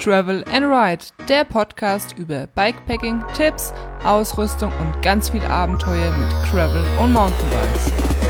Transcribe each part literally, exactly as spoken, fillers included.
Travel and Ride, der Podcast über Bikepacking, Tipps, Ausrüstung und ganz viel Abenteuer mit Gravel und Mountainbikes.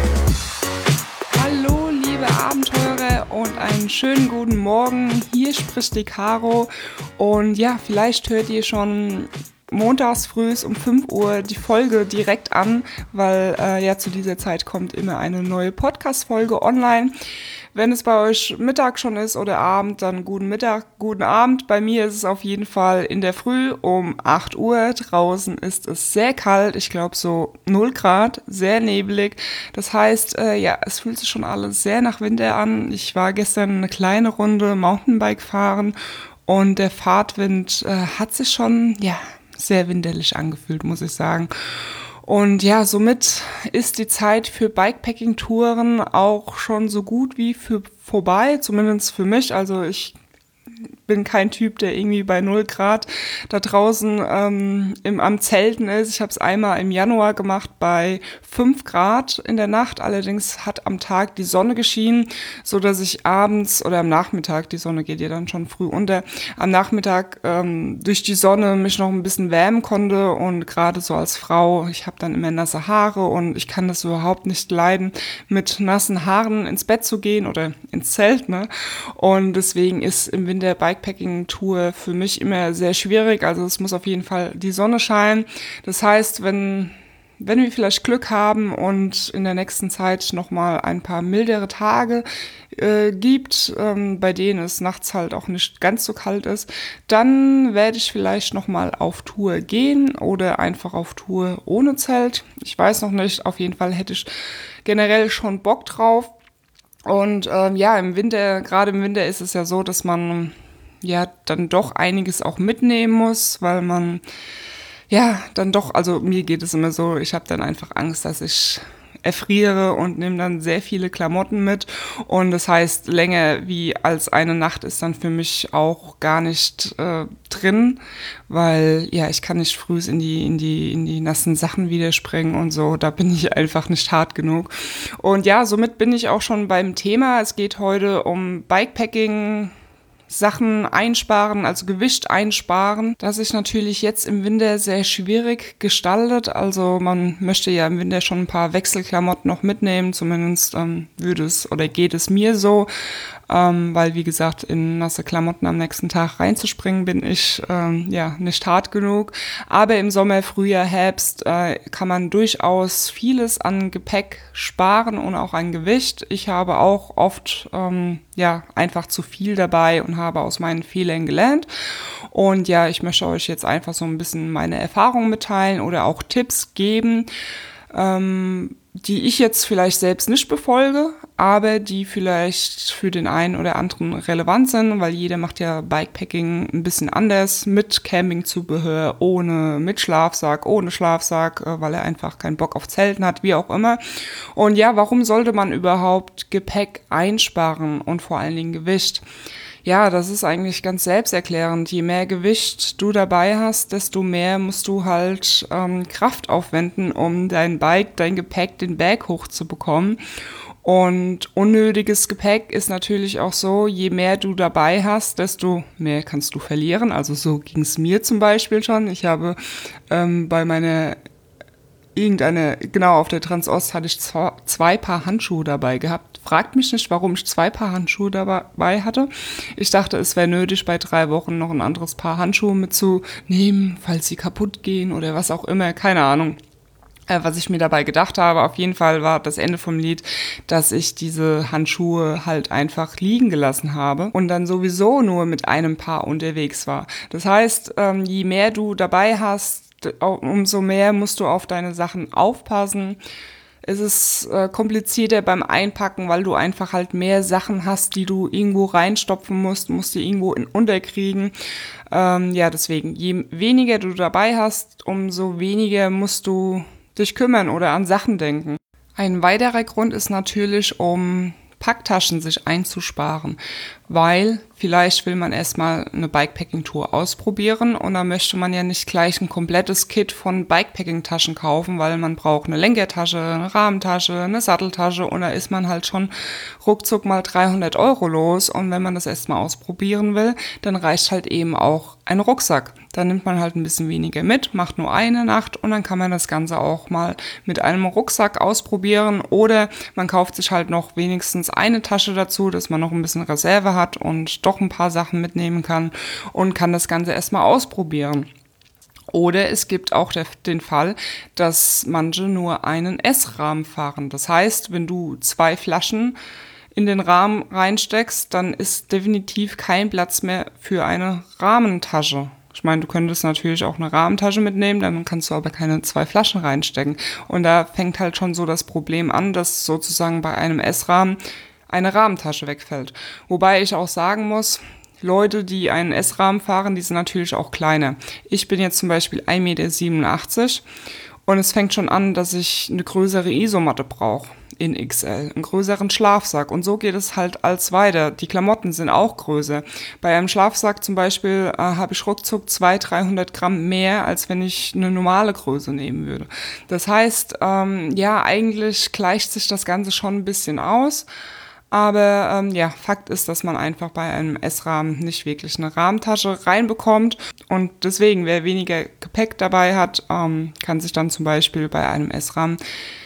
Hallo liebe Abenteurer und einen schönen guten Morgen, hier spricht die Caro und ja, vielleicht hört ihr schon montags früh um fünf Uhr die Folge direkt an, weil äh, ja zu dieser Zeit kommt immer eine neue Podcast-Folge online. Wenn es bei euch Mittag schon ist oder Abend, dann guten Mittag, guten Abend. Bei mir ist es auf jeden Fall in der Früh um acht Uhr. Draußen ist es sehr kalt, ich glaube so null Grad, sehr nebelig. Das heißt, äh, ja, es fühlt sich schon alles sehr nach Winter an. Ich war gestern eine kleine Runde Mountainbike fahren und der Fahrtwind äh, hat sich schon, ja, sehr winterlich angefühlt, muss ich sagen. Und ja, somit ist die Zeit für Bikepacking-Touren auch schon so gut wie für vorbei, zumindest für mich. Also ich bin kein Typ, der irgendwie bei null Grad da draußen ähm, im, am Zelten ist. Ich habe es einmal im Januar gemacht bei fünf Grad in der Nacht. Allerdings hat am Tag die Sonne geschienen, so dass ich abends oder am Nachmittag, die Sonne geht ja dann schon früh unter, am Nachmittag ähm, durch die Sonne mich noch ein bisschen wärmen konnte. Und gerade so als Frau, ich habe dann immer nasse Haare und ich kann das überhaupt nicht leiden, mit nassen Haaren ins Bett zu gehen oder ins Zelt, ne? Und deswegen ist im Winter Bikepacking-Tour für mich immer sehr schwierig. Also es muss auf jeden Fall die Sonne scheinen. Das heißt, wenn wenn wir vielleicht Glück haben und in der nächsten Zeit nochmal ein paar mildere Tage äh, gibt, ähm, bei denen es nachts halt auch nicht ganz so kalt ist, dann werde ich vielleicht nochmal auf Tour gehen oder einfach auf Tour ohne Zelt. Ich weiß noch nicht. Auf jeden Fall hätte ich generell schon Bock drauf. Und ähm, ja, im Winter, gerade im Winter ist es ja so, dass man ja dann doch einiges auch mitnehmen muss, weil man ja dann doch, also mir geht es immer so, ich habe dann einfach Angst, dass ich erfriere und nehme dann sehr viele Klamotten mit und das heißt, länger wie als eine Nacht ist dann für mich auch gar nicht äh, drin, weil ja, ich kann nicht früh in die in die in die nassen Sachen wieder springen und so, da bin ich einfach nicht hart genug. Und ja, somit bin ich auch schon beim Thema. Es geht heute um Bikepacking, Sachen einsparen, also Gewicht einsparen. Das ist natürlich jetzt im Winter sehr schwierig gestaltet. Also man möchte ja im Winter schon ein paar Wechselklamotten noch mitnehmen. Zumindest ähm, würde es oder geht es mir so. Ähm, weil, wie gesagt, in nasse Klamotten am nächsten Tag reinzuspringen, bin ich ähm, ja nicht hart genug. Aber im Sommer, Frühjahr, Herbst äh, kann man durchaus vieles an Gepäck sparen und auch an Gewicht. Ich habe auch oft ähm, ja einfach zu viel dabei und habe aus meinen Fehlern gelernt. Und ja, ich möchte euch jetzt einfach so ein bisschen meine Erfahrungen mitteilen oder auch Tipps geben, ähm, die ich jetzt vielleicht selbst nicht befolge, aber die vielleicht für den einen oder anderen relevant sind, weil jeder macht ja Bikepacking ein bisschen anders, mit Campingzubehör, ohne, mit Schlafsack, ohne Schlafsack, weil er einfach keinen Bock auf Zelten hat, wie auch immer. Und ja, warum sollte man überhaupt Gepäck einsparen und vor allen Dingen Gewicht? Ja, das ist eigentlich ganz selbsterklärend. Je mehr Gewicht du dabei hast, desto mehr musst du halt ähm, Kraft aufwenden, um dein Bike, dein Gepäck, den Berg hochzubekommen. Und unnötiges Gepäck ist natürlich auch so, je mehr du dabei hast, desto mehr kannst du verlieren. Also so ging es mir zum Beispiel schon. Ich habe ähm, bei meiner irgendeine, genau, auf der Transost hatte ich zwei, zwei Paar Handschuhe dabei gehabt. Fragt mich nicht, warum ich zwei Paar Handschuhe dabei hatte. Ich dachte, es wäre nötig, bei drei Wochen noch ein anderes Paar Handschuhe mitzunehmen, falls sie kaputt gehen oder was auch immer. Keine Ahnung, äh, was ich mir dabei gedacht habe. Auf jeden Fall war das Ende vom Lied, dass ich diese Handschuhe halt einfach liegen gelassen habe und dann sowieso nur mit einem Paar unterwegs war. Das heißt, ähm, je mehr du dabei hast, umso mehr musst du auf deine Sachen aufpassen. Es ist äh, komplizierter beim Einpacken, weil du einfach halt mehr Sachen hast, die du irgendwo reinstopfen musst, musst die irgendwo in unterkriegen. Ähm, ja, deswegen, je weniger du dabei hast, umso weniger musst du dich kümmern oder an Sachen denken. Ein weiterer Grund ist natürlich, um Packtaschen sich einzusparen, weil Vielleicht will man erstmal eine Bikepacking-Tour ausprobieren und da möchte man ja nicht gleich ein komplettes Kit von Bikepacking-Taschen kaufen, weil man braucht eine Lenkertasche, eine Rahmentasche, eine Satteltasche und da ist man halt schon ruckzuck mal dreihundert Euro los und wenn man das erstmal ausprobieren will, dann reicht halt eben auch ein Rucksack. Dann nimmt man halt ein bisschen weniger mit, macht nur eine Nacht und dann kann man das Ganze auch mal mit einem Rucksack ausprobieren oder man kauft sich halt noch wenigstens eine Tasche dazu, dass man noch ein bisschen Reserve hat und doch ein paar Sachen mitnehmen kann und kann das Ganze erstmal ausprobieren. Oder es gibt auch der, den Fall, dass manche nur einen S-Rahmen fahren. Das heißt, wenn du zwei Flaschen in den Rahmen reinsteckst, dann ist definitiv kein Platz mehr für eine Rahmentasche. Ich meine, du könntest natürlich auch eine Rahmentasche mitnehmen, dann kannst du aber keine zwei Flaschen reinstecken. Und da fängt halt schon so das Problem an, dass sozusagen bei einem S-Rahmen eine Rahmentasche wegfällt. Wobei ich auch sagen muss, Leute, die einen S-Rahmen fahren, die sind natürlich auch kleiner. Ich bin jetzt zum Beispiel ein Meter siebenundachtzig und es fängt schon an, dass ich eine größere Isomatte brauche. In X L, einen größeren Schlafsack und so geht es halt als weiter. Die Klamotten sind auch größer. Bei einem Schlafsack zum Beispiel äh, habe ich ruckzuck zweihundert, dreihundert Gramm mehr, als wenn ich eine normale Größe nehmen würde. Das heißt, ähm, ja, eigentlich gleicht sich das Ganze schon ein bisschen aus, aber ähm, ja, Fakt ist, dass man einfach bei einem S-Rahmen nicht wirklich eine Rahmentasche reinbekommt und deswegen, wer weniger Gepäck dabei hat, ähm, kann sich dann zum Beispiel bei einem S-Rahmen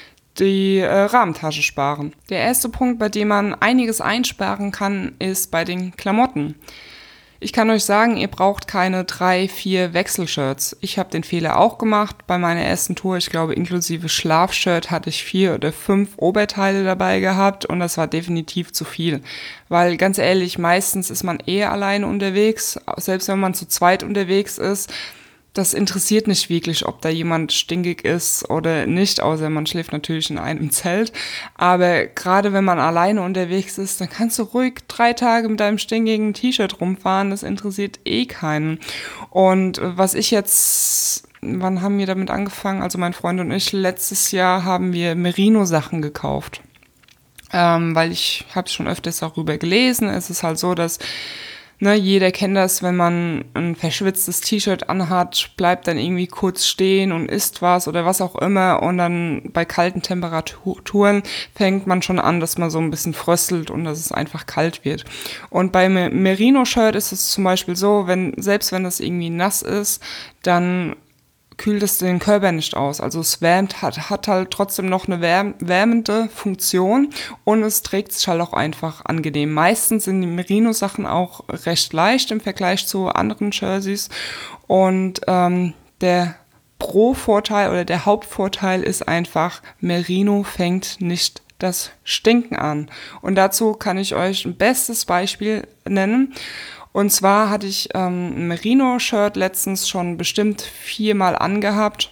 die äh, Rahmentasche sparen. Der erste Punkt, bei dem man einiges einsparen kann, ist bei den Klamotten. Ich kann euch sagen, ihr braucht keine drei, vier Wechselshirts. Ich habe den Fehler auch gemacht. Bei meiner ersten Tour, ich glaube inklusive Schlafshirt, hatte ich vier oder fünf Oberteile dabei gehabt und das war definitiv zu viel. Weil ganz ehrlich, meistens ist man eher alleine unterwegs, selbst wenn man zu zweit unterwegs ist. Das interessiert nicht wirklich, ob da jemand stinkig ist oder nicht, außer man schläft natürlich in einem Zelt. Aber gerade wenn man alleine unterwegs ist, dann kannst du ruhig drei Tage mit deinem stinkigen T-Shirt rumfahren. Das interessiert eh keinen. Und was ich jetzt, wann haben wir damit angefangen? Also mein Freund und ich, letztes Jahr haben wir Merino-Sachen gekauft. Ähm, weil ich habe schon öfters darüber gelesen. Es ist halt so, dass Ne, jeder kennt das, wenn man ein verschwitztes T-Shirt anhat, bleibt dann irgendwie kurz stehen und isst was oder was auch immer und dann bei kalten Temperaturen fängt man schon an, dass man so ein bisschen fröstelt und dass es einfach kalt wird. Und beim Merino-Shirt ist es zum Beispiel so, wenn selbst wenn das irgendwie nass ist, dann kühlt es den Körper nicht aus. Also es wärmt, hat, hat halt trotzdem noch eine wärm, wärmende Funktion und es trägt sich halt auch einfach angenehm. Meistens sind die Merino-Sachen auch recht leicht im Vergleich zu anderen Jerseys und ähm, der Pro-Vorteil oder der Hauptvorteil ist einfach, Merino fängt nicht das Stinken an. Und dazu kann ich euch ein bestes Beispiel nennen. Und zwar hatte ich ähm, ein Merino-Shirt letztens schon bestimmt viermal angehabt.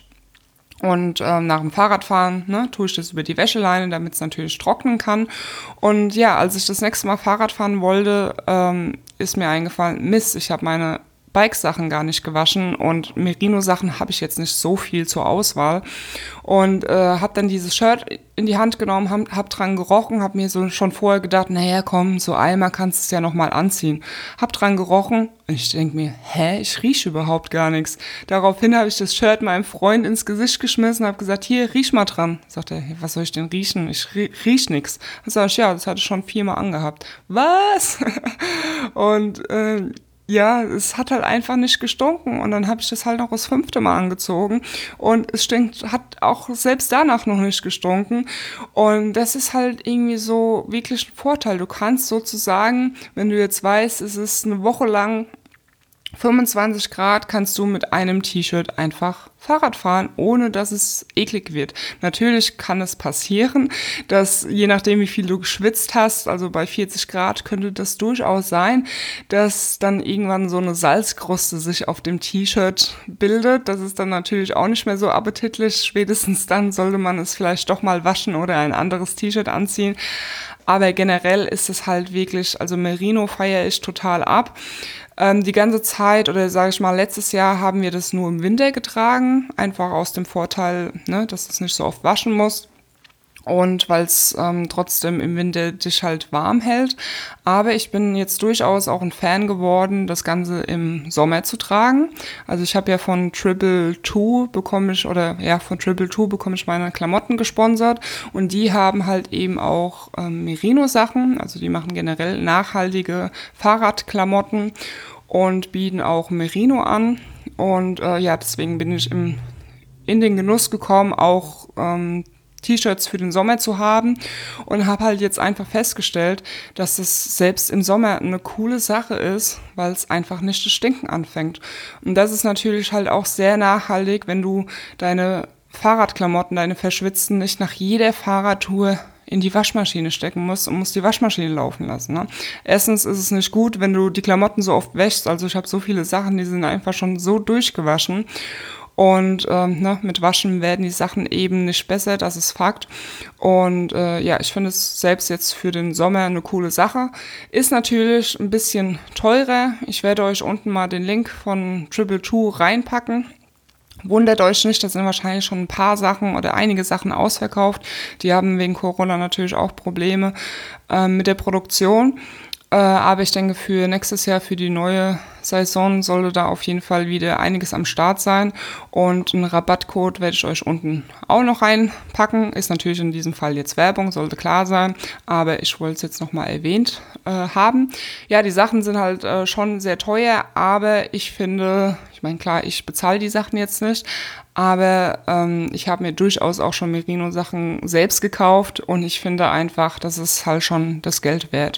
Und ähm, nach dem Fahrradfahren ne, tue ich das über die Wäscheleine, damit es natürlich trocknen kann. Und ja, als ich das nächste Mal Fahrrad fahren wollte, ähm, ist mir eingefallen, Mist, ich habe meine Bike-Sachen gar nicht gewaschen und Merino-Sachen habe ich jetzt nicht so viel zur Auswahl und äh, habe dann dieses Shirt in die Hand genommen, hab, hab dran gerochen, habe mir so schon vorher gedacht, naja komm, so einmal kannst du es ja nochmal anziehen. Hab dran gerochen und ich denke mir, hä, ich rieche überhaupt gar nichts. Daraufhin habe ich das Shirt meinem Freund ins Gesicht geschmissen, habe gesagt, hier, riech mal dran. Sagt er, was soll ich denn riechen? Ich rie- riech nichts. Dann sag ich, ja, das hatte ich schon viermal angehabt. Was? und äh, ja, es hat halt einfach nicht gestunken und dann habe ich das halt noch das fünfte Mal angezogen und es stinkt, hat auch selbst danach noch nicht gestunken und das ist halt irgendwie so wirklich ein Vorteil. Du kannst sozusagen, wenn du jetzt weißt, es ist eine Woche lang fünfundzwanzig Grad, kannst du mit einem T-Shirt einfach Fahrrad fahren, ohne dass es eklig wird. Natürlich kann es passieren, dass je nachdem, wie viel du geschwitzt hast, also bei vierzig Grad könnte das durchaus sein, dass dann irgendwann so eine Salzkruste sich auf dem T-Shirt bildet. Das ist dann natürlich auch nicht mehr so appetitlich. Spätestens dann sollte man es vielleicht doch mal waschen oder ein anderes T-Shirt anziehen. Aber generell ist es halt wirklich, also Merino feiere ich total ab. Ähm, die ganze Zeit, oder sage ich mal, letztes Jahr haben wir das nur im Winter getragen, einfach aus dem Vorteil, ne, dass du es nicht so oft waschen musst. und weil es ähm, trotzdem im Winter dich halt warm hält. Aber ich bin jetzt durchaus auch ein Fan geworden, das Ganze im Sommer zu tragen. Also ich habe ja von Triple Two bekomme ich, oder ja, von Triple Two bekomme ich meine Klamotten gesponsert und die haben halt eben auch ähm, Merino-Sachen, also die machen generell nachhaltige Fahrradklamotten und bieten auch Merino an. Und äh, ja, deswegen bin ich im, in den Genuss gekommen, auch ähm, T-Shirts für den Sommer zu haben und habe halt jetzt einfach festgestellt, dass es selbst im Sommer eine coole Sache ist, weil es einfach nicht das Stinken anfängt. Und das ist natürlich halt auch sehr nachhaltig, wenn du deine Fahrradklamotten, deine verschwitzten, nicht nach jeder Fahrradtour in die Waschmaschine stecken musst und musst die Waschmaschine laufen lassen. Ne? Erstens ist es nicht gut, wenn du die Klamotten so oft wäschst. Also ich habe so viele Sachen, die sind einfach schon so durchgewaschen. Und ähm, ne, mit Waschen werden die Sachen eben nicht besser, das ist Fakt. Und äh, ja, ich finde es selbst jetzt für den Sommer eine coole Sache. Ist natürlich ein bisschen teurer. Ich werde euch unten mal den Link von Triple Two reinpacken. Wundert euch nicht, da sind wahrscheinlich schon ein paar Sachen oder einige Sachen ausverkauft. Die haben wegen Corona natürlich auch Probleme äh, mit der Produktion. Äh, aber ich denke, für nächstes Jahr, für die neue Saison, sollte da auf jeden Fall wieder einiges am Start sein. Und einen Rabattcode werde ich euch unten auch noch reinpacken. Ist natürlich in diesem Fall jetzt Werbung, sollte klar sein. Aber ich wollte es jetzt nochmal erwähnt äh, haben. Ja, die Sachen sind halt äh, schon sehr teuer, aber ich finde, ich meine, klar, ich bezahle die Sachen jetzt nicht. Aber ähm, ich habe mir durchaus auch schon Merino-Sachen selbst gekauft. Und ich finde einfach, das ist halt schon das Geld wert.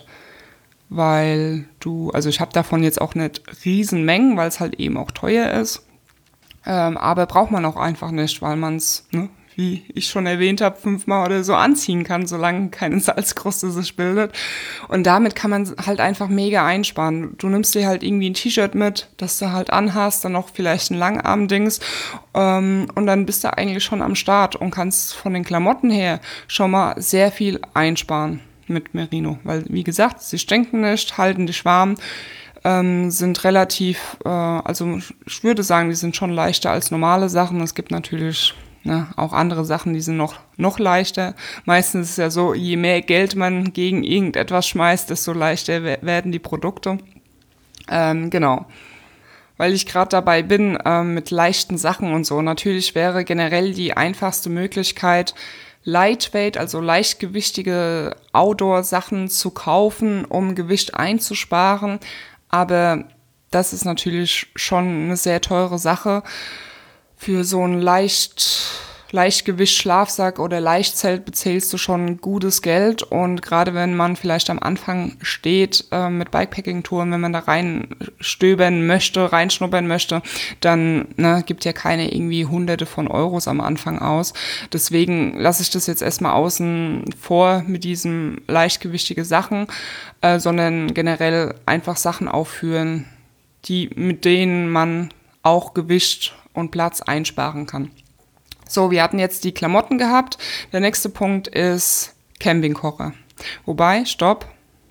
Weil du, also ich habe davon jetzt auch nicht riesen Mengen, weil es halt eben auch teuer ist. Ähm, aber braucht man auch einfach nicht, weil man es, ne, wie ich schon erwähnt habe, fünfmal oder so anziehen kann, solange keine Salzkruste sich bildet. Und damit kann man halt einfach mega einsparen. Du nimmst dir halt irgendwie ein T-Shirt mit, das du halt anhast, dann noch vielleicht ein Langarm-Dings ähm, und dann bist du eigentlich schon am Start und kannst von den Klamotten her schon mal sehr viel einsparen mit Merino, weil wie gesagt, sie stinken nicht, halten dich warm, ähm, sind relativ, äh, also ich würde sagen, die sind schon leichter als normale Sachen. Es gibt natürlich ne, auch andere Sachen, die sind noch, noch leichter. Meistens ist es ja so, je mehr Geld man gegen irgendetwas schmeißt, desto leichter we- werden die Produkte. Ähm, genau. Weil ich gerade dabei bin, ähm, mit leichten Sachen und so. Natürlich wäre generell die einfachste Möglichkeit, Lightweight, also leichtgewichtige Outdoor-Sachen zu kaufen, um Gewicht einzusparen. Aber das ist natürlich schon eine sehr teure Sache. Für so einen leicht, Leichtgewicht-Schlafsack oder Leichtzelt bezahlst du schon gutes Geld. Und gerade wenn man vielleicht am Anfang steht äh, mit Bikepacking-Touren, wenn man da reinstöbern möchte, reinschnuppern möchte, dann ne, gibt ja keine irgendwie Hunderte von Euros am Anfang aus. Deswegen lasse ich das jetzt erstmal außen vor mit diesem leichtgewichtige Sachen, äh, sondern generell einfach Sachen aufführen, die, mit denen man auch Gewicht und Platz einsparen kann. So, wir hatten jetzt die Klamotten gehabt. Der nächste Punkt ist Campingkocher. Wobei, stopp,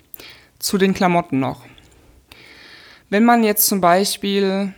zu den Klamotten noch. Wenn man jetzt zum Beispiel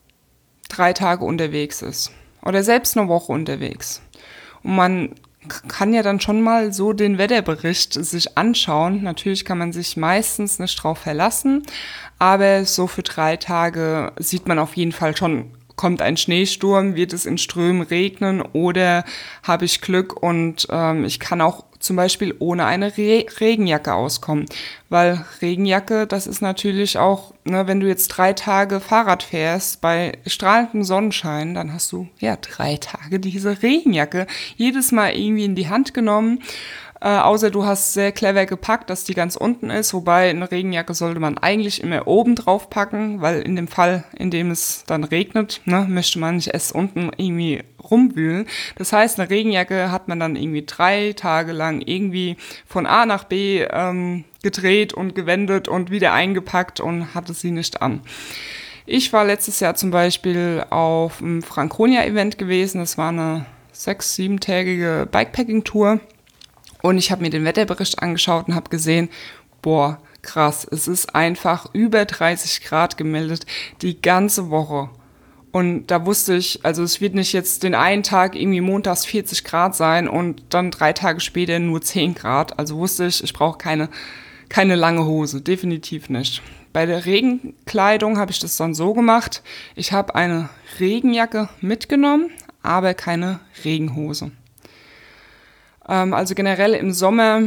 drei Tage unterwegs ist oder selbst eine Woche unterwegs und man kann ja dann schon mal so den Wetterbericht sich anschauen. Natürlich kann man sich meistens nicht drauf verlassen, aber so für drei Tage sieht man auf jeden Fall schon, kommt ein Schneesturm, wird es in Strömen regnen oder habe ich Glück und ähm, ich kann auch zum Beispiel ohne eine Re- Regenjacke auskommen. Weil Regenjacke, das ist natürlich auch, ne, wenn du jetzt drei Tage Fahrrad fährst bei strahlendem Sonnenschein, dann hast du ja drei Tage diese Regenjacke jedes Mal irgendwie in die Hand genommen. Äh, außer du hast sehr clever gepackt, dass die ganz unten ist, wobei eine Regenjacke sollte man eigentlich immer oben drauf packen, weil in dem Fall, in dem es dann regnet, ne, möchte man nicht erst unten irgendwie rumwühlen. Das heißt, eine Regenjacke hat man dann irgendwie drei Tage lang irgendwie von A nach B ähm, gedreht und gewendet und wieder eingepackt und hatte sie nicht an. Ich war letztes Jahr zum Beispiel auf einem Franconia-Event gewesen. Das war eine sechs-, siebentägige Bikepacking-Tour. Und ich habe mir den Wetterbericht angeschaut und habe gesehen, boah, krass, es ist einfach über dreißig Grad gemeldet die ganze Woche. Und da wusste ich, also es wird nicht jetzt den einen Tag irgendwie montags vierzig Grad sein und dann drei Tage später nur zehn Grad. Also wusste ich, ich brauche keine, keine lange Hose, definitiv nicht. Bei der Regenkleidung habe ich das dann so gemacht, ich habe eine Regenjacke mitgenommen, aber keine Regenhose. Ähm, also generell im Sommer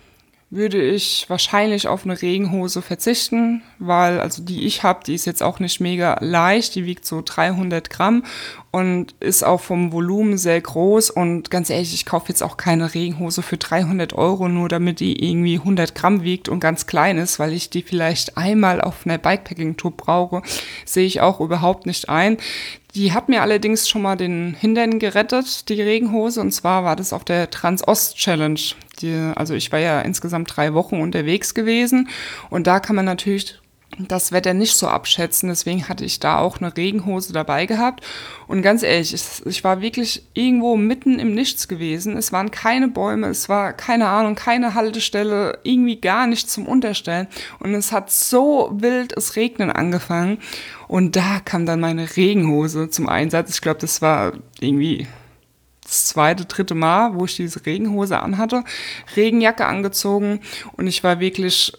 würde ich wahrscheinlich auf eine Regenhose verzichten, weil also die ich habe, die ist jetzt auch nicht mega leicht, die wiegt so dreihundert Gramm und ist auch vom Volumen sehr groß und ganz ehrlich, ich kaufe jetzt auch keine Regenhose für dreihundert Euro, nur damit die irgendwie hundert Gramm wiegt und ganz klein ist, weil ich die vielleicht einmal auf einer Bikepacking-Tour brauche, sehe ich auch überhaupt nicht ein. Die hat mir allerdings schon mal den Hintern gerettet, die Regenhose, und zwar war das auf der Trans-Ost-Challenge. Die, also ich war ja insgesamt drei Wochen unterwegs gewesen und da kann man natürlich das Wetter nicht so abschätzen, deswegen hatte ich da auch eine Regenhose dabei gehabt und ganz ehrlich, ich, ich war wirklich irgendwo mitten im Nichts gewesen, es waren keine Bäume, es war keine Ahnung, keine Haltestelle, irgendwie gar nichts zum Unterstellen und es hat so wild es regnen angefangen und da kam dann meine Regenhose zum Einsatz. Ich glaube, das war irgendwie das zweite, dritte Mal, wo ich diese Regenhose anhatte, Regenjacke angezogen und ich war wirklich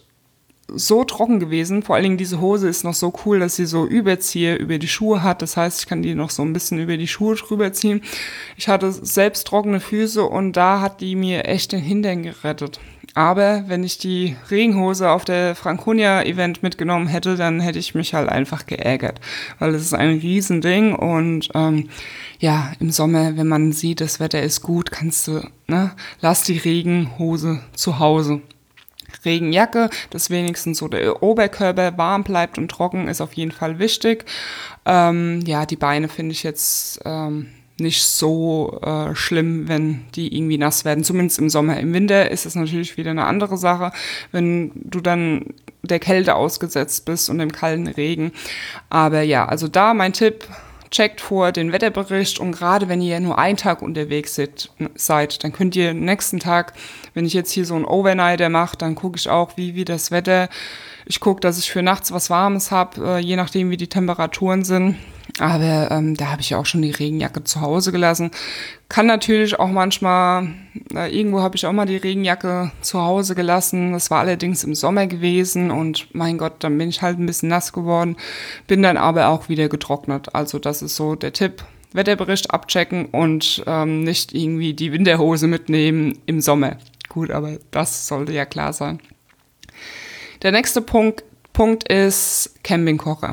so trocken gewesen. Vor allen Dingen diese Hose ist noch so cool, dass sie so Überzieher über die Schuhe hat. Das heißt, ich kann die noch so ein bisschen über die Schuhe drüber ziehen. Ich hatte selbst trockene Füße und da hat die mir echt den Hintern gerettet. Aber wenn ich die Regenhose auf der Franconia-Event mitgenommen hätte, dann hätte ich mich halt einfach geärgert, weil es ist ein Riesending und ähm, ja, im Sommer, wenn man sieht, das Wetter ist gut, kannst du, ne, lass die Regenhose zu Hause. Regenjacke, dass wenigstens so der Oberkörper warm bleibt und trocken, ist auf jeden Fall wichtig. Ähm, ja, die Beine finde ich jetzt ähm, nicht so äh, schlimm, wenn die irgendwie nass werden, zumindest im Sommer. Im Winter ist es natürlich wieder eine andere Sache, wenn du dann der Kälte ausgesetzt bist und dem kalten Regen. Aber ja, also da mein Tipp, checkt vor den Wetterbericht und gerade wenn ihr nur einen Tag unterwegs seid, seid, dann könnt ihr nächsten Tag, wenn ich jetzt hier so einen Overnighter mache, dann gucke ich auch, wie, wie das Wetter, ich gucke, dass ich für nachts was Warmes habe, äh, je nachdem, wie die Temperaturen sind. Aber ähm, da habe ich ja auch schon die Regenjacke zu Hause gelassen. Kann natürlich auch manchmal, äh, irgendwo habe ich auch mal die Regenjacke zu Hause gelassen. Das war allerdings im Sommer gewesen und mein Gott, dann bin ich halt ein bisschen nass geworden. Bin dann aber auch wieder getrocknet. Also das ist so der Tipp. Wetterbericht abchecken und ähm, nicht irgendwie die Winterhose mitnehmen im Sommer. Gut, aber das sollte ja klar sein. Der nächste Punkt, Punkt ist Campingkocher.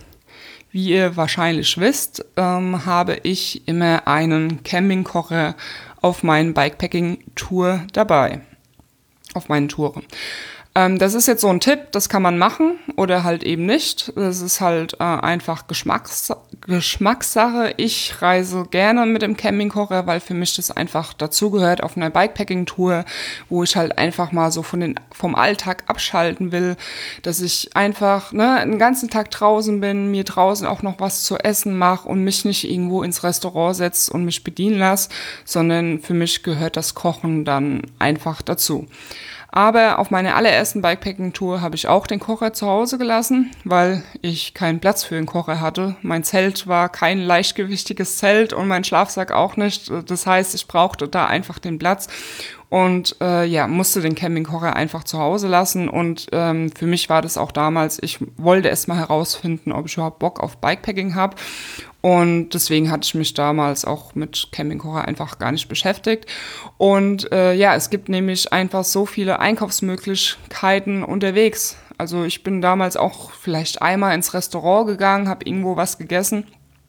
Wie ihr wahrscheinlich wisst, ähm, habe ich immer einen Campingkocher auf meinen Bikepacking-Tour dabei, auf meinen Touren. Ähm, das ist jetzt so ein Tipp, das kann man machen oder halt eben nicht. Das ist halt äh, einfach Geschmacks- Geschmackssache. Ich reise gerne mit dem Campingkocher, weil für mich das einfach dazugehört auf einer Bikepacking-Tour, wo ich halt einfach mal so von den, vom Alltag abschalten will, dass ich einfach ne, den ganzen Tag draußen bin, mir draußen auch noch was zu essen mache und mich nicht irgendwo ins Restaurant setze und mich bedienen lasse, sondern für mich gehört das Kochen dann einfach dazu. Aber auf meiner allerersten Bikepacking-Tour habe ich auch den Kocher zu Hause gelassen, weil ich keinen Platz für den Kocher hatte. Mein Zelt war kein leichtgewichtiges Zelt und mein Schlafsack auch nicht. Das heißt, ich brauchte da einfach den Platz und äh, ja, musste den Campingkocher einfach zu Hause lassen. Und ähm, für mich war das auch damals, ich wollte erst mal herausfinden, ob ich überhaupt Bock auf Bikepacking habe. Und deswegen hatte ich mich damals auch mit Campingkocher einfach gar nicht beschäftigt. Und äh, ja, es gibt nämlich einfach so viele Einkaufsmöglichkeiten unterwegs. Also ich bin damals auch vielleicht einmal ins Restaurant gegangen, habe irgendwo was gegessen.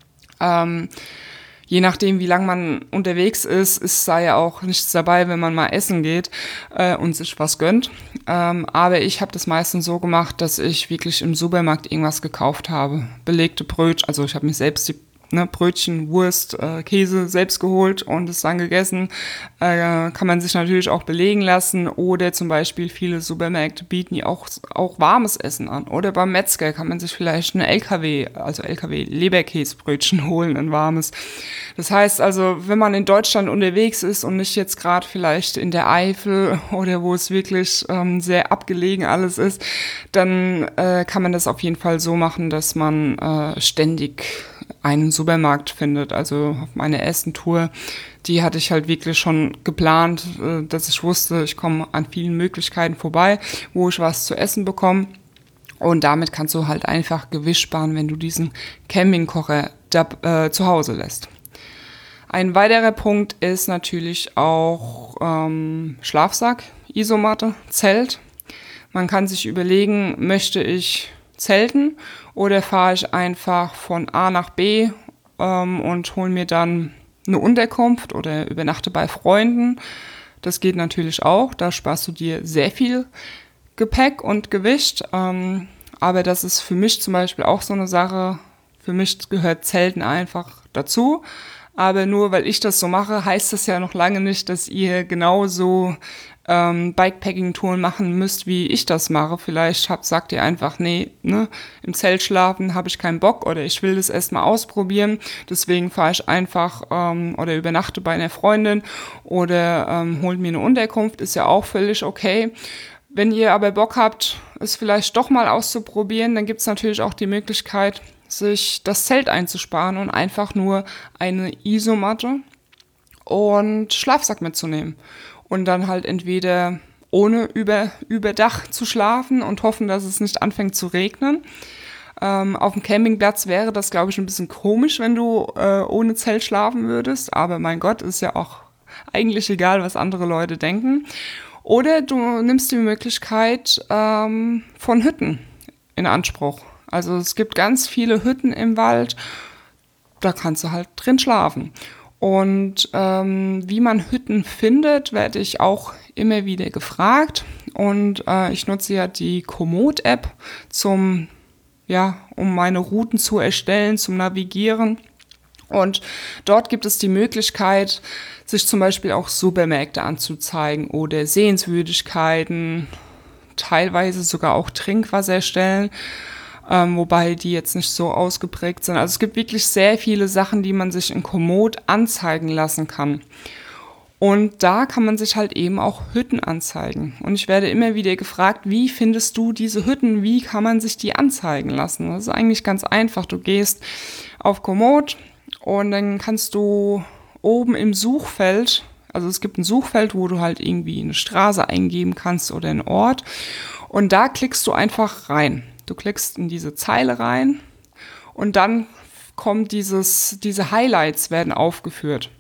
Ähm, je nachdem, wie lange man unterwegs ist, ist da ja auch nichts dabei, wenn man mal essen geht äh, und sich was gönnt. Ähm, aber ich habe das meistens so gemacht, dass ich wirklich im Supermarkt irgendwas gekauft habe. Belegte Brötchen, also ich habe mir selbst die ne, Brötchen, Wurst, äh, Käse selbst geholt und es dann gegessen. Äh, kann man sich natürlich auch belegen lassen oder zum Beispiel viele Supermärkte bieten ja auch, auch warmes Essen an. Oder beim Metzger kann man sich vielleicht eine L K W, also L K W Leberkäsebrötchen holen, ein warmes. Das heißt also, wenn man in Deutschland unterwegs ist und nicht jetzt gerade vielleicht in der Eifel oder wo es wirklich ähm, sehr abgelegen alles ist, dann äh, kann man das auf jeden Fall so machen, dass man äh, ständig einen Supermarkt findet. Also auf meiner ersten Tour, die hatte ich halt wirklich schon geplant, dass ich wusste, ich komme an vielen Möglichkeiten vorbei, wo ich was zu essen bekomme. Und damit kannst du halt einfach Gewicht sparen, wenn du diesen Campingkocher da, äh, zu Hause lässt. Ein weiterer Punkt ist natürlich auch ähm, Schlafsack, Isomatte, Zelt. Man kann sich überlegen, möchte ich zelten oder fahre ich einfach von A nach B ähm, und hole mir dann eine Unterkunft oder übernachte bei Freunden. Das geht natürlich auch, da sparst du dir sehr viel Gepäck und Gewicht. Ähm, aber das ist für mich zum Beispiel auch so eine Sache, für mich gehört Zelten einfach dazu. Aber nur weil ich das so mache, heißt das ja noch lange nicht, dass ihr genauso ähm, Bikepacking-Touren machen müsst, wie ich das mache. Vielleicht habt, sagt ihr einfach, nee, ne, im Zelt schlafen habe ich keinen Bock oder ich will das erstmal ausprobieren. Deswegen fahre ich einfach ähm, oder übernachte bei einer Freundin oder ähm, holt mir eine Unterkunft, ist ja auch völlig okay. Wenn ihr aber Bock habt, es vielleicht doch mal auszuprobieren, dann gibt es natürlich auch die Möglichkeit, sich das Zelt einzusparen und einfach nur eine Isomatte und Schlafsack mitzunehmen. Und dann halt entweder ohne über, über Dach zu schlafen und hoffen, dass es nicht anfängt zu regnen. Ähm, auf dem Campingplatz wäre das, glaube ich, ein bisschen komisch, wenn du äh, ohne Zelt schlafen würdest. Aber mein Gott, ist ja auch eigentlich egal, was andere Leute denken. Oder du nimmst die Möglichkeit ähm, von Hütten in Anspruch. Also es gibt ganz viele Hütten im Wald, da kannst du halt drin schlafen. Und ähm, wie man Hütten findet, werde ich auch immer wieder gefragt. Und äh, ich nutze ja die Komoot-App, zum, ja, um meine Routen zu erstellen, zum Navigieren. Und dort gibt es die Möglichkeit, sich zum Beispiel auch Supermärkte anzuzeigen oder Sehenswürdigkeiten, teilweise sogar auch Trinkwasserstellen. Ähm, wobei die jetzt nicht so ausgeprägt sind. Also es gibt wirklich sehr viele Sachen, die man sich in Komoot anzeigen lassen kann. Und da kann man sich halt eben auch Hütten anzeigen. Und ich werde immer wieder gefragt, wie findest du diese Hütten? Wie kann man sich die anzeigen lassen? Das ist eigentlich ganz einfach. Du gehst auf Komoot und dann kannst du oben im Suchfeld, also es gibt ein Suchfeld, wo du halt irgendwie eine Straße eingeben kannst oder einen Ort. Und da klickst du einfach rein. Du klickst in diese Zeile rein und dann kommt dieses, diese Highlights werden aufgeführt.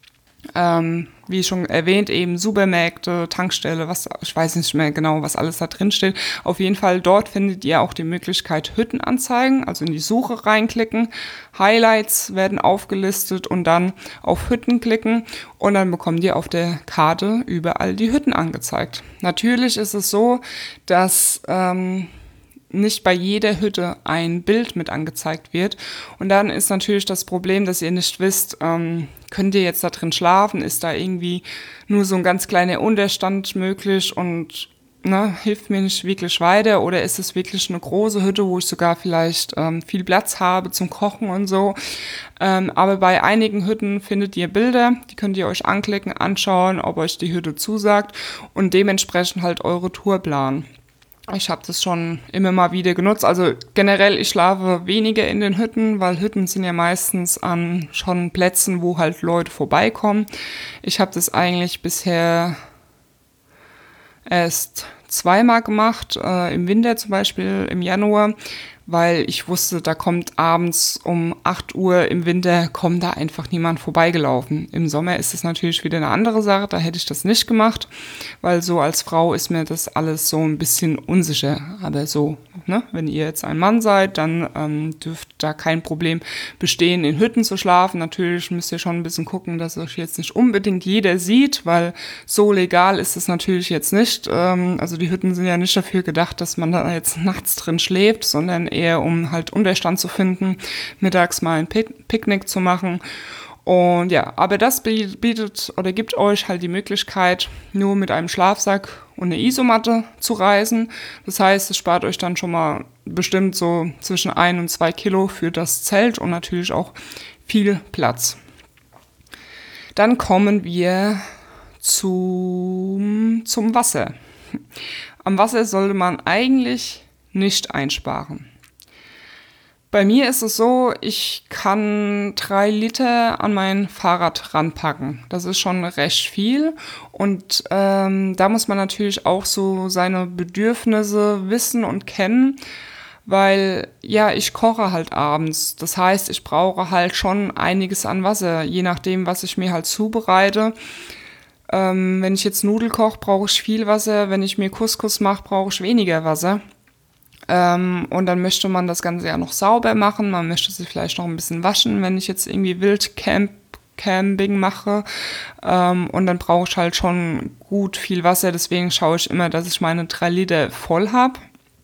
Ähm, wie schon erwähnt, eben Supermärkte, Tankstelle, was, ich weiß nicht mehr genau, was alles da drin steht. Auf jeden Fall, dort findet ihr auch die Möglichkeit Hütten anzeigen, also in die Suche reinklicken. Highlights werden aufgelistet und dann auf Hütten klicken und dann bekommt ihr auf der Karte überall die Hütten angezeigt. Natürlich ist es so, dass ähm, nicht bei jeder Hütte ein Bild mit angezeigt wird. Und dann ist natürlich das Problem, dass ihr nicht wisst, ähm, könnt ihr jetzt da drin schlafen? Ist da irgendwie nur so ein ganz kleiner Unterstand möglich und ne, hilft mir nicht wirklich weiter? Oder ist es wirklich eine große Hütte, wo ich sogar vielleicht ähm, viel Platz habe zum Kochen und so? Ähm, aber bei einigen Hütten findet ihr Bilder, die könnt ihr euch anklicken, anschauen, ob euch die Hütte zusagt und dementsprechend halt eure Tour planen. Ich habe das schon immer mal wieder genutzt. Also generell, ich schlafe weniger in den Hütten, weil Hütten sind ja meistens an schon Plätzen, wo halt Leute vorbeikommen. Ich habe das eigentlich bisher erst zweimal gemacht, äh, im Winter zum Beispiel, im Januar, weil ich wusste, da kommt abends um acht Uhr im Winter, kommt da einfach niemand vorbeigelaufen. Im Sommer ist es natürlich wieder eine andere Sache, da hätte ich das nicht gemacht, weil so als Frau ist mir das alles so ein bisschen unsicher. Aber so, ne, wenn ihr jetzt ein Mann seid, dann ähm, dürft da kein Problem bestehen, in Hütten zu schlafen. Natürlich müsst ihr schon ein bisschen gucken, dass euch jetzt nicht unbedingt jeder sieht, weil so legal ist es natürlich jetzt nicht. Ähm, also die Hütten sind ja nicht dafür gedacht, dass man da jetzt nachts drin schläft, sondern eher um halt Unterstand zu finden, mittags mal ein Picknick zu machen. Und ja, aber das bietet oder gibt euch halt die Möglichkeit, nur mit einem Schlafsack und einer Isomatte zu reisen. Das heißt, es spart euch dann schon mal bestimmt so zwischen ein und zwei Kilo für das Zelt und natürlich auch viel Platz. Dann kommen wir zum, zum Wasser. Am Wasser sollte man eigentlich nicht einsparen. Bei mir ist es so, ich kann drei Liter an mein Fahrrad ranpacken. Das ist schon recht viel. Und ähm, da muss man natürlich auch so seine Bedürfnisse wissen und kennen, weil ja, ich koche halt abends. Das heißt, ich brauche halt schon einiges an Wasser, je nachdem, was ich mir halt zubereite. Ähm, wenn ich jetzt Nudel koche, brauche ich viel Wasser. Wenn ich mir Couscous mache, brauche ich weniger Wasser. Ähm, und dann möchte man das Ganze ja noch sauber machen. Man möchte sich vielleicht noch ein bisschen waschen, wenn ich jetzt irgendwie Wildcamp Camping mache. Ähm, und dann brauche ich halt schon gut viel Wasser. Deswegen schaue ich immer, dass ich meine drei Liter voll habe.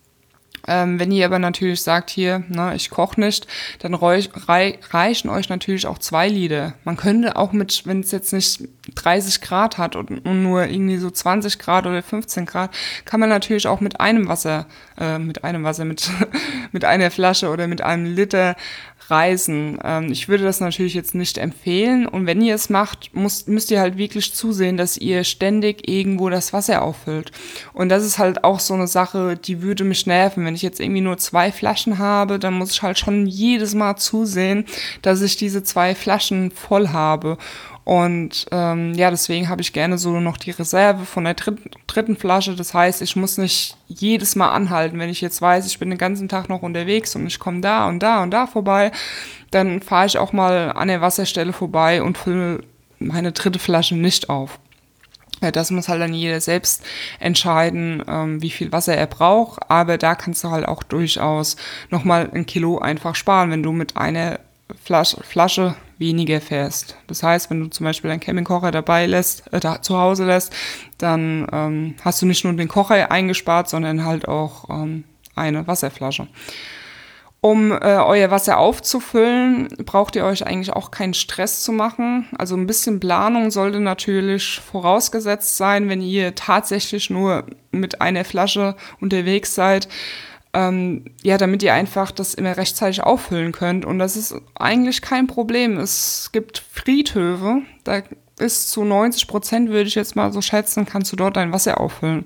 Ähm, wenn ihr aber natürlich sagt, hier, ne, ich koche nicht, dann rei- rei- reichen euch natürlich auch zwei Liter. Man könnte auch mit, wenn es jetzt nicht dreißig Grad hat und, und nur irgendwie so zwanzig Grad oder fünfzehn Grad, kann man natürlich auch mit einem Wasser, äh, mit einem Wasser, mit, mit einer Flasche oder mit einem Liter reisen. Ähm, ich würde das natürlich jetzt nicht empfehlen. Und wenn ihr es macht, müsst, müsst ihr halt wirklich zusehen, dass ihr ständig irgendwo das Wasser auffüllt. Und das ist halt auch so eine Sache, die würde mich nerven. Wenn ich jetzt irgendwie nur zwei Flaschen habe, dann muss ich halt schon jedes Mal zusehen, dass ich diese zwei Flaschen voll habe. Und ähm, ja, deswegen habe ich gerne so noch die Reserve von der dritten, dritten Flasche. Das heißt, ich muss nicht jedes Mal anhalten. Wenn ich jetzt weiß, ich bin den ganzen Tag noch unterwegs und ich komme da und da und da vorbei, dann fahre ich auch mal an der Wasserstelle vorbei und fülle meine dritte Flasche nicht auf. Ja, das muss halt dann jeder selbst entscheiden, ähm, wie viel Wasser er braucht. Aber da kannst du halt auch durchaus nochmal ein Kilo einfach sparen, wenn du mit einer Flasche, Flasche weniger fährst. Das heißt, wenn du zum Beispiel deinen Campingkocher dabei lässt, äh, da, zu Hause lässt, dann ähm, hast du nicht nur den Kocher eingespart, sondern halt auch ähm, eine Wasserflasche. Um äh, euer Wasser aufzufüllen, braucht ihr euch eigentlich auch keinen Stress zu machen. Also ein bisschen Planung sollte natürlich vorausgesetzt sein, wenn ihr tatsächlich nur mit einer Flasche unterwegs seid. Ähm, ja, damit ihr einfach das immer rechtzeitig auffüllen könnt. Und das ist eigentlich kein Problem. Es gibt Friedhöfe, da ist zu neunzig Prozent, würde ich jetzt mal so schätzen, kannst du dort dein Wasser auffüllen.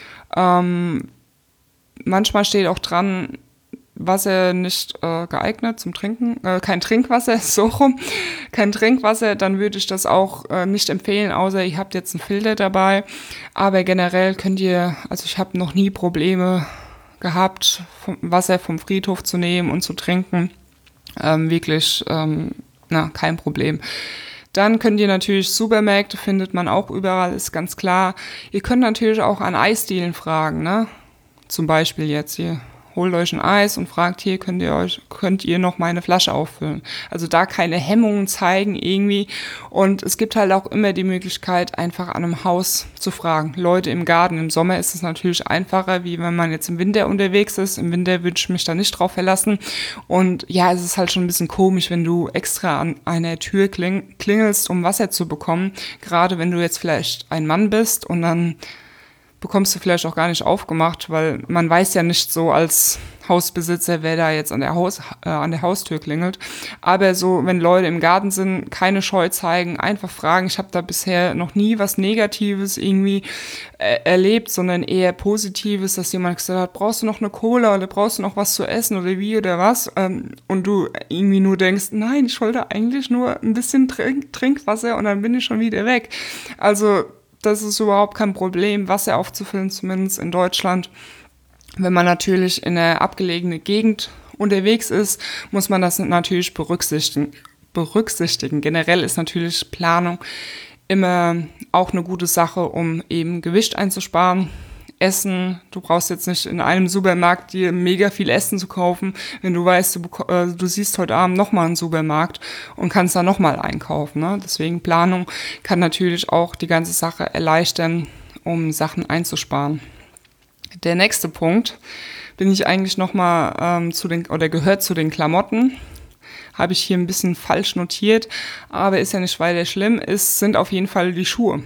Ähm, manchmal steht auch dran, Wasser nicht äh, geeignet zum Trinken, äh, kein Trinkwasser, so rum, kein Trinkwasser, dann würde ich das auch äh, nicht empfehlen, außer ihr habt jetzt einen Filter dabei. Aber generell könnt ihr, also ich habe noch nie Probleme gehabt, vom Wasser vom Friedhof zu nehmen und zu trinken. Ähm, wirklich, ähm, na, kein Problem. Dann könnt ihr natürlich, Supermärkte findet man auch überall, ist ganz klar. Ihr könnt natürlich auch an Eisdielen fragen, ne? Zum Beispiel jetzt hier. Holt euch ein Eis und fragt, hier könnt ihr euch, könnt ihr noch meine Flasche auffüllen. Also da keine Hemmungen zeigen irgendwie. Und es gibt halt auch immer die Möglichkeit, einfach an einem Haus zu fragen. Leute im Garten, im Sommer ist es natürlich einfacher, wie wenn man jetzt im Winter unterwegs ist. Im Winter würde ich mich da nicht drauf verlassen. Und ja, es ist halt schon ein bisschen komisch, wenn du extra an einer Tür kling- klingelst, um Wasser zu bekommen. Gerade wenn du jetzt vielleicht ein Mann bist und dann bekommst du vielleicht auch gar nicht aufgemacht, weil man weiß ja nicht so als Hausbesitzer, wer da jetzt an der Haus, äh, an der Haustür klingelt. Aber so, wenn Leute im Garten sind, keine Scheu zeigen, einfach fragen. Ich habe da bisher noch nie was Negatives irgendwie äh, erlebt, sondern eher Positives, dass jemand gesagt hat, brauchst du noch eine Cola oder brauchst du noch was zu essen oder wie oder was? Ähm, und du irgendwie nur denkst, nein, ich wollte eigentlich nur ein bisschen Trink- Trinkwasser und dann bin ich schon wieder weg. Also das ist überhaupt kein Problem, Wasser aufzufüllen, zumindest in Deutschland. Wenn man natürlich in einer abgelegenen Gegend unterwegs ist, muss man das natürlich berücksichtigen. berücksichtigen. Generell ist natürlich Planung immer auch eine gute Sache, um eben Gewicht einzusparen. Essen, du brauchst jetzt nicht in einem Supermarkt dir mega viel Essen zu kaufen, wenn du weißt, du, äh, du siehst heute Abend nochmal einen Supermarkt und kannst da nochmal einkaufen. Ne? Deswegen Planung kann natürlich auch die ganze Sache erleichtern, um Sachen einzusparen. Der nächste Punkt bin ich eigentlich nochmal ähm, zu den, oder gehört zu den Klamotten. Habe ich hier ein bisschen falsch notiert, aber ist ja nicht weiter schlimm. Es sind auf jeden Fall die Schuhe.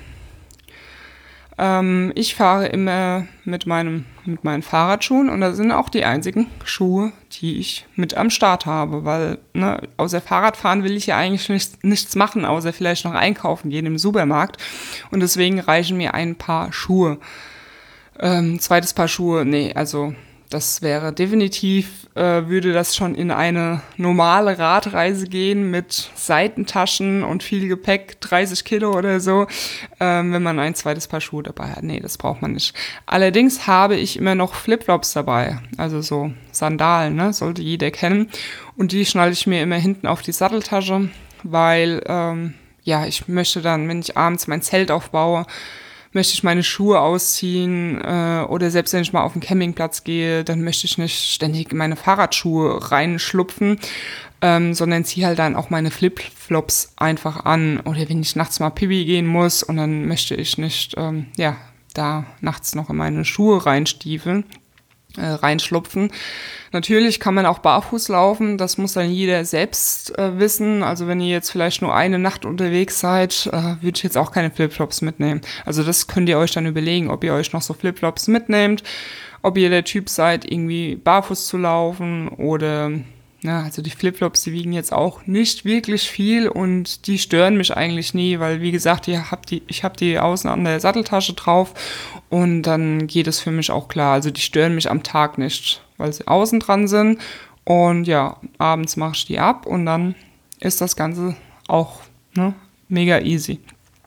Ähm, ich fahre immer mit meinem, mit meinen Fahrradschuhen und das sind auch die einzigen Schuhe, die ich mit am Start habe, weil ne, außer Fahrradfahren will ich ja eigentlich nicht, nichts machen, außer vielleicht noch einkaufen gehen im Supermarkt und deswegen reichen mir ein Paar Schuhe. Ähm, zweites Paar Schuhe, nee, also das wäre definitiv, äh, würde das schon in eine normale Radreise gehen mit Seitentaschen und viel Gepäck, dreißig Kilo oder so, ähm, wenn man ein zweites Paar Schuhe dabei hat. Nee, das braucht man nicht. Allerdings habe ich immer noch Flipflops dabei, also so Sandalen, ne, sollte jeder kennen. Und die schnalle ich mir immer hinten auf die Satteltasche, weil, ähm, ja, ich möchte dann, wenn ich abends mein Zelt aufbaue, möchte ich meine Schuhe ausziehen äh, oder selbst wenn ich mal auf den Campingplatz gehe, dann möchte ich nicht ständig in meine Fahrradschuhe reinschlupfen, ähm, sondern ziehe halt dann auch meine Flipflops einfach an. Oder wenn ich nachts mal Pipi gehen muss und dann möchte ich nicht, ähm, ja, da nachts noch in meine Schuhe reinstiefeln. Äh, reinschlupfen. Natürlich kann man auch barfuß laufen, das muss dann jeder selbst äh, wissen. Also wenn ihr jetzt vielleicht nur eine Nacht unterwegs seid, äh, würde ich jetzt auch keine Flipflops mitnehmen. Also das könnt ihr euch dann überlegen, ob ihr euch noch so Flipflops mitnehmt, ob ihr der Typ seid, irgendwie barfuß zu laufen oder, ja, also die Flipflops, die wiegen jetzt auch nicht wirklich viel und die stören mich eigentlich nie, weil wie gesagt, ihr habt die, ich habe die außen an der Satteltasche drauf und dann geht es für mich auch klar. Also die stören mich am Tag nicht, weil sie außen dran sind und ja, abends mache ich die ab und dann ist das Ganze auch, ne, mega easy.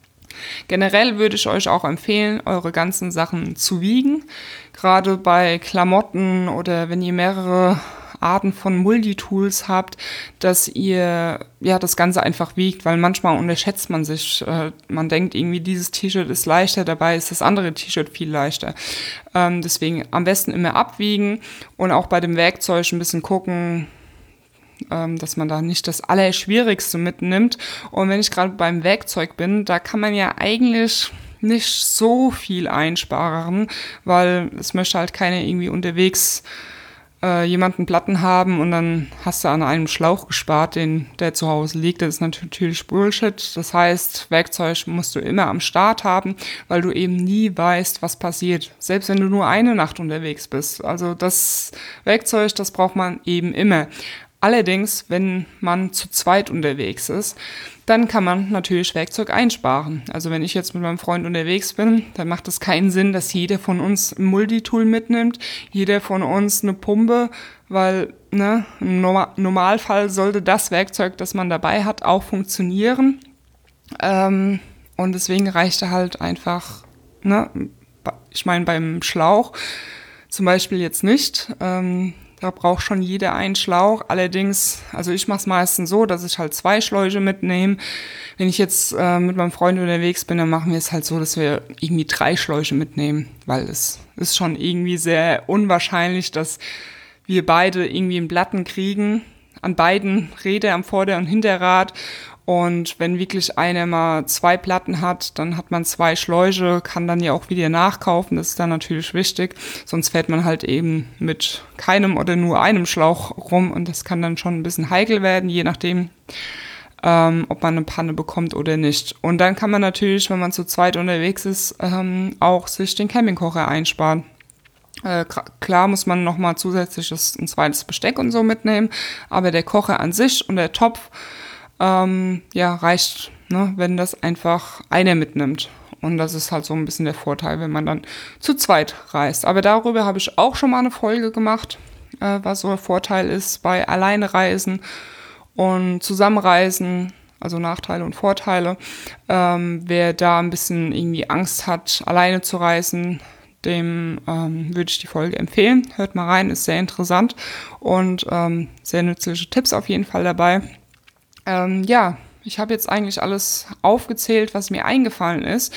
Generell würde ich euch auch empfehlen, eure ganzen Sachen zu wiegen, gerade bei Klamotten oder wenn ihr mehrere Arten von Multitools habt, dass ihr ja das Ganze einfach wiegt, weil manchmal unterschätzt man sich. Äh, man denkt irgendwie, dieses T-Shirt ist leichter, dabei ist das andere T-Shirt viel leichter. Ähm, deswegen am besten immer abwiegen und auch bei dem Werkzeug ein bisschen gucken, ähm, dass man da nicht das Allerschwierigste mitnimmt. Und wenn ich gerade beim Werkzeug bin, da kann man ja eigentlich nicht so viel einsparen, weil es möchte halt keiner irgendwie unterwegs jemanden Platten haben und dann hast du an einem Schlauch gespart, den der zu Hause liegt. Das ist natürlich Bullshit. Das heißt, Werkzeug musst du immer am Start haben, weil du eben nie weißt, was passiert. Selbst wenn du nur eine Nacht unterwegs bist. Also das Werkzeug, das braucht man eben immer. Allerdings, wenn man zu zweit unterwegs ist, dann kann man natürlich Werkzeug einsparen. Also wenn ich jetzt mit meinem Freund unterwegs bin, dann macht es keinen Sinn, dass jeder von uns ein Multitool mitnimmt, jeder von uns eine Pumpe, weil ne, im Normalfall sollte das Werkzeug, das man dabei hat, auch funktionieren. Ähm, und deswegen reicht er halt einfach, ne, ich meine beim Schlauch zum Beispiel jetzt nicht, ähm, da braucht schon jeder einen Schlauch. Allerdings, also ich mache es meistens so, dass ich halt zwei Schläuche mitnehme. Wenn ich jetzt äh, mit meinem Freund unterwegs bin, dann machen wir es halt so, dass wir irgendwie drei Schläuche mitnehmen, weil es ist schon irgendwie sehr unwahrscheinlich, dass wir beide irgendwie einen Platten kriegen an beiden Rädern, am Vorder- und Hinterrad. Und wenn wirklich einer mal zwei Platten hat, dann hat man zwei Schläuche, kann dann ja auch wieder nachkaufen, das ist dann natürlich wichtig. Sonst fährt man halt eben mit keinem oder nur einem Schlauch rum und das kann dann schon ein bisschen heikel werden, je nachdem, ähm, ob man eine Panne bekommt oder nicht. Und dann kann man natürlich, wenn man zu zweit unterwegs ist, ähm, auch sich den Campingkocher einsparen. Äh, klar muss man nochmal zusätzlich ein zweites Besteck und so mitnehmen, aber der Kocher an sich und der Topf, Ähm, ja, reicht, ne, wenn das einfach einer mitnimmt. Und das ist halt so ein bisschen der Vorteil, wenn man dann zu zweit reist. Aber darüber habe ich auch schon mal eine Folge gemacht, äh, was so ein Vorteil ist bei Alleinreisen und Zusammenreisen, also Nachteile und Vorteile. Ähm, wer da ein bisschen irgendwie Angst hat, alleine zu reisen, dem ähm, würde ich die Folge empfehlen. Hört mal rein, ist sehr interessant und ähm, sehr nützliche Tipps auf jeden Fall dabei. Ähm, ja, ich habe jetzt eigentlich alles aufgezählt, was mir eingefallen ist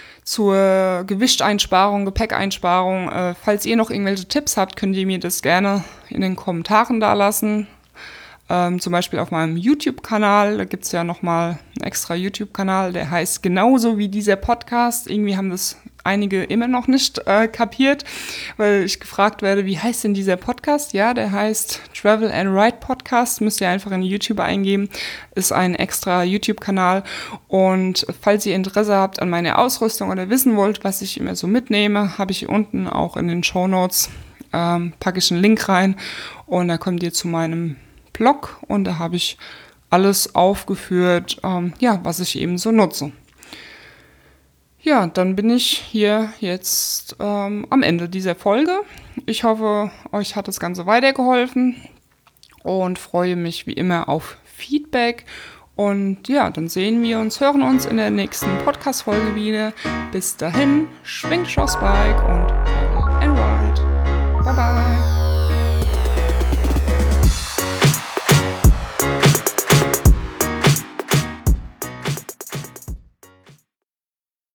zur Gewichteinsparung, Gepäckeinsparung. Äh, falls ihr noch irgendwelche Tipps habt, könnt ihr mir das gerne in den Kommentaren da lassen. Ähm, zum Beispiel auf meinem YouTube-Kanal, da gibt es ja nochmal einen extra YouTube-Kanal, der heißt genauso wie dieser Podcast. Irgendwie haben das einige immer noch nicht äh, kapiert, weil ich gefragt werde, wie heißt denn dieser Podcast? Ja, der heißt Travel and Ride Podcast, müsst ihr einfach in YouTube eingeben, ist ein extra YouTube-Kanal und falls ihr Interesse habt an meiner Ausrüstung oder wissen wollt, was ich immer so mitnehme, habe ich hier unten auch in den Shownotes, ähm, packe ich einen Link rein und da kommt ihr zu meinem Blog und da habe ich alles aufgeführt, ähm, ja, was ich eben so nutze. Ja, dann bin ich hier jetzt ähm, am Ende dieser Folge. Ich hoffe, euch hat das Ganze weitergeholfen und freue mich wie immer auf Feedback. Und ja, dann sehen wir uns, hören uns in der nächsten Podcast-Folge wieder. Bis dahin, schwingt Schlossbike und and ride. Bye bye.